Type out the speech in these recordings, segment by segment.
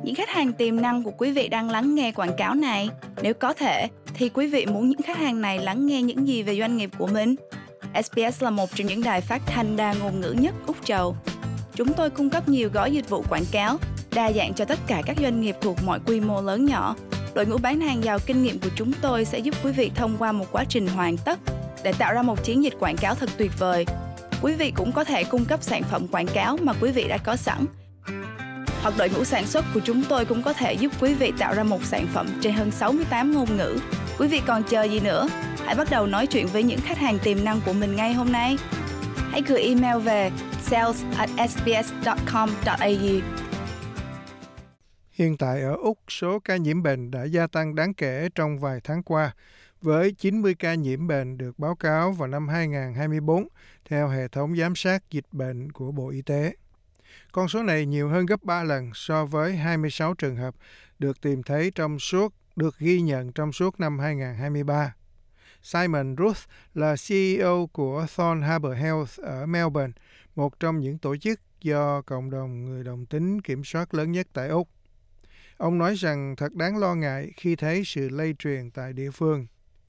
những khách hàng tiềm năng của quý vị đang lắng nghe quảng cáo này? Nếu có thể, thì quý vị muốn những khách hàng này lắng nghe những gì về doanh nghiệp của mình? SBS là một trong những đài phát thanh đa ngôn ngữ nhất Úc Châu. Chúng tôi cung cấp nhiều gói dịch vụ quảng cáo, đa dạng cho tất cả các doanh nghiệp thuộc mọi quy mô lớn nhỏ. Đội ngũ bán hàng giàu kinh nghiệm của chúng tôi sẽ giúp quý vị thông qua một quá trình hoàn tất để tạo ra một chiến dịch quảng cáo thật tuyệt vời. Quý vị cũng có thể cung cấp sản phẩm quảng cáo mà quý vị đã có sẵn. Hoặc đội ngũ sản xuất của chúng tôi cũng có thể giúp quý vị tạo ra một sản phẩm trên hơn 68 ngôn ngữ. Quý vị còn chờ gì nữa? Hãy bắt đầu nói chuyện với những khách hàng tiềm năng của mình ngay hôm nay. Hãy gửi email về sales@sbs.com.au. Hiện tại ở Úc, số ca nhiễm bệnh đã gia tăng đáng kể trong vài tháng qua, với 90 ca nhiễm bệnh được báo cáo vào năm 2024 theo hệ thống giám sát dịch bệnh của Bộ Y tế. Con số này nhiều hơn gấp 3 lần so với 26 trường hợp được tìm thấy được ghi nhận trong suốt năm 2023. Simon Ruth là CEO của Thorn Harbour Health ở Melbourne, một trong những tổ chức do cộng đồng người đồng tính kiểm soát lớn nhất tại Úc. Ông nói rằng thật đáng lo ngại khi thấy sự lây truyền tại địa phương.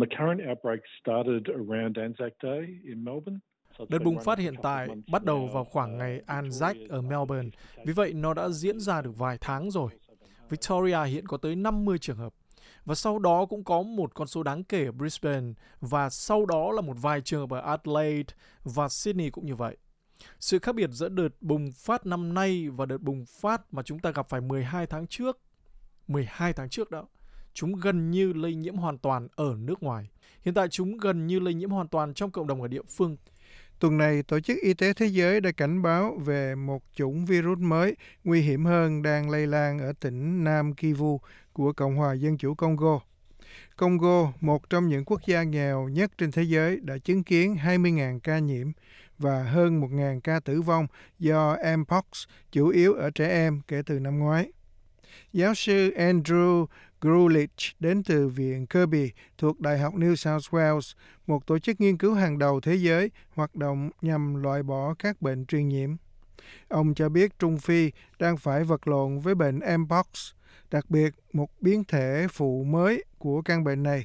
Đợt bùng phát hiện tại bắt đầu vào khoảng ngày Anzac ở Melbourne, vì vậy nó đã diễn ra được vài tháng rồi. Victoria hiện có tới 50 trường hợp, và sau đó cũng có một con số đáng kể ở Brisbane, và sau đó là một vài trường hợp ở Adelaide và Sydney cũng như vậy. Sự khác biệt giữa đợt bùng phát năm nay và đợt bùng phát mà chúng ta gặp phải 12 tháng trước đó, chúng gần như lây nhiễm hoàn toàn ở nước ngoài. Hiện tại chúng gần như lây nhiễm hoàn toàn trong cộng đồng ở địa phương. Tuần này, Tổ chức Y tế Thế giới đã cảnh báo về một chủng virus mới nguy hiểm hơn đang lây lan ở tỉnh Nam Kivu của Cộng hòa Dân chủ Congo. Congo, một trong những quốc gia nghèo nhất trên thế giới, đã chứng kiến 20.000 ca nhiễm và hơn 1.000 ca tử vong do Mpox, chủ yếu ở trẻ em kể từ năm ngoái. Giáo sư Andrew Grulich đến từ Viện Kirby thuộc Đại học New South Wales, một tổ chức nghiên cứu hàng đầu thế giới hoạt động nhằm loại bỏ các bệnh truyền nhiễm. Ông cho biết Trung Phi đang phải vật lộn với bệnh Mpox, đặc biệt một biến thể phụ mới của căn bệnh này.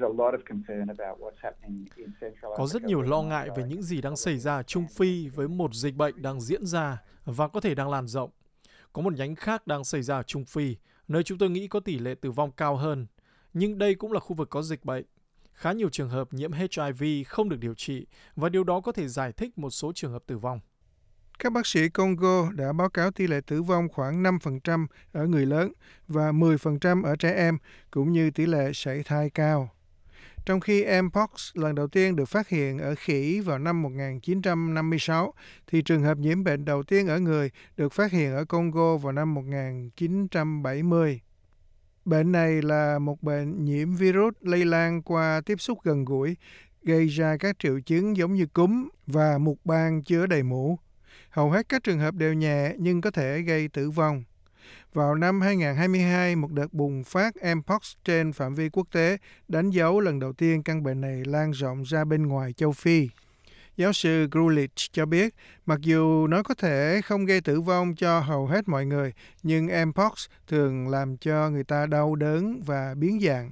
Có rất nhiều lo ngại về những gì đang xảy ra ở Trung Phi với một dịch bệnh đang diễn ra và có thể đang lan rộng. Có một nhánh khác đang xảy ra ở Trung Phi, nơi chúng tôi nghĩ có tỷ lệ tử vong cao hơn. Nhưng đây cũng là khu vực có dịch bệnh. Khá nhiều trường hợp nhiễm HIV không được điều trị, và điều đó có thể giải thích một số trường hợp tử vong. Các bác sĩ Congo đã báo cáo tỷ lệ tử vong khoảng 5% ở người lớn và 10% ở trẻ em, cũng như tỷ lệ sảy thai cao. Trong khi Mpox lần đầu tiên được phát hiện ở khỉ vào năm 1956, thì trường hợp nhiễm bệnh đầu tiên ở người được phát hiện ở Congo vào năm 1970. Bệnh này là một bệnh nhiễm virus lây lan qua tiếp xúc gần gũi, gây ra các triệu chứng giống như cúm và mụt ban chứa đầy mũ. Hầu hết các trường hợp đều nhẹ nhưng có thể gây tử vong. Vào năm 2022, một đợt bùng phát Mpox trên phạm vi quốc tế đánh dấu lần đầu tiên căn bệnh này lan rộng ra bên ngoài châu Phi. Giáo sư Grulich cho biết, mặc dù nó có thể không gây tử vong cho hầu hết mọi người, nhưng Mpox thường làm cho người ta đau đớn và biến dạng.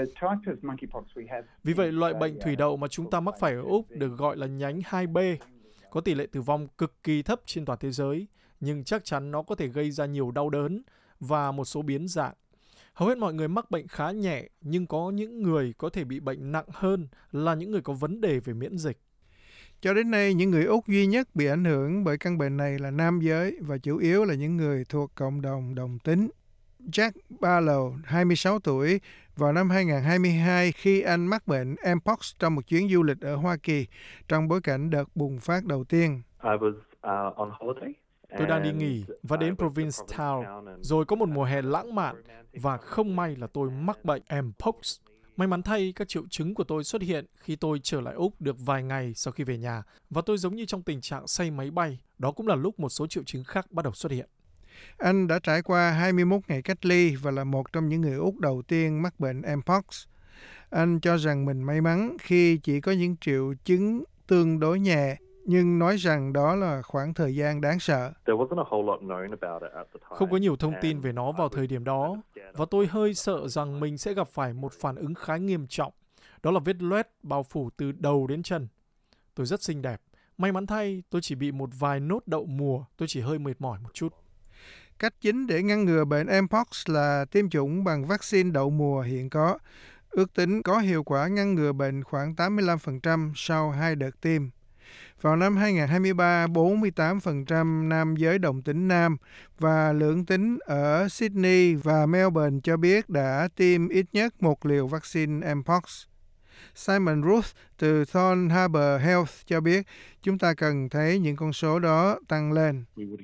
Vì vậy, loại bệnh thủy đậu mà chúng ta mắc phải ở Úc được gọi là nhánh 2B, có tỷ lệ tử vong cực kỳ thấp trên toàn thế giới, nhưng chắc chắn nó có thể gây ra nhiều đau đớn và một số biến dạng. Hầu hết mọi người mắc bệnh khá nhẹ, nhưng có những người có thể bị bệnh nặng hơn là những người có vấn đề về miễn dịch. Cho đến nay, những người Úc duy nhất bị ảnh hưởng bởi căn bệnh này là nam giới và chủ yếu là những người thuộc cộng đồng đồng tính. Jack Barlow, 26 tuổi, vào năm 2022 khi anh mắc bệnh Mpox trong một chuyến du lịch ở Hoa Kỳ trong bối cảnh đợt bùng phát đầu tiên. Tôi đang đi nghỉ và đến Provincetown, rồi có một mùa hè lãng mạn và không may là tôi mắc bệnh Mpox. May mắn thay, các triệu chứng của tôi xuất hiện khi tôi trở lại Úc được vài ngày sau khi về nhà, và tôi giống như trong tình trạng say máy bay. Đó cũng là lúc một số triệu chứng khác bắt đầu xuất hiện. Anh đã trải qua 21 ngày cách ly và là một trong những người Úc đầu tiên mắc bệnh Mpox. Anh cho rằng mình may mắn khi chỉ có những triệu chứng tương đối nhẹ, nhưng nói rằng đó là khoảng thời gian đáng sợ. Không có nhiều thông tin về nó vào thời điểm đó, và tôi hơi sợ rằng mình sẽ gặp phải một phản ứng khá nghiêm trọng. Đó là vết loét bao phủ từ đầu đến chân. Tôi rất xinh đẹp. May mắn thay, tôi chỉ bị một vài nốt đậu mùa, tôi chỉ hơi mệt mỏi một chút. Cách chính để ngăn ngừa bệnh Mpox là tiêm chủng bằng vaccine đậu mùa hiện có. Ước tính có hiệu quả ngăn ngừa bệnh khoảng 85% sau 2 đợt tiêm. Vào năm 2023, 48% nam giới đồng tính nam và lưỡng tính ở Sydney và Melbourne cho biết đã tiêm ít nhất một liều vaccine Mpox. Simon Ruth từ Thorn Harbour Health cho biết chúng ta cần thấy những con số đó tăng lên.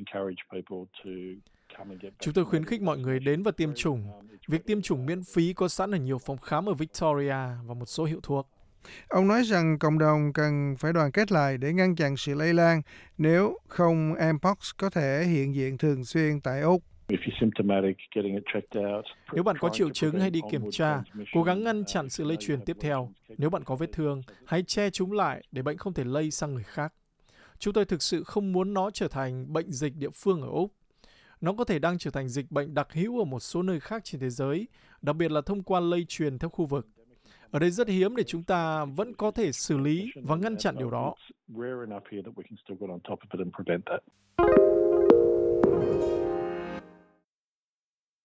Chúng tôi khuyến khích mọi người đến và tiêm chủng. Việc tiêm chủng miễn phí có sẵn ở nhiều phòng khám ở Victoria và một số hiệu thuốc. Ông nói rằng cộng đồng cần phải đoàn kết lại để ngăn chặn sự lây lan, nếu không Mpox có thể hiện diện thường xuyên tại Úc. Nếu bạn có triệu chứng, hãy đi kiểm tra, cố gắng ngăn chặn sự lây truyền tiếp theo. Nếu bạn có vết thương, hãy che chúng lại để bệnh không thể lây sang người khác. Chúng tôi thực sự không muốn nó trở thành bệnh dịch địa phương ở Úc. Nó có thể đang trở thành dịch bệnh đặc hữu ở một số nơi khác trên thế giới, đặc biệt là thông qua lây truyền theo khu vực. Ở đây rất hiếm để chúng ta vẫn có thể xử lý và ngăn chặn điều đó.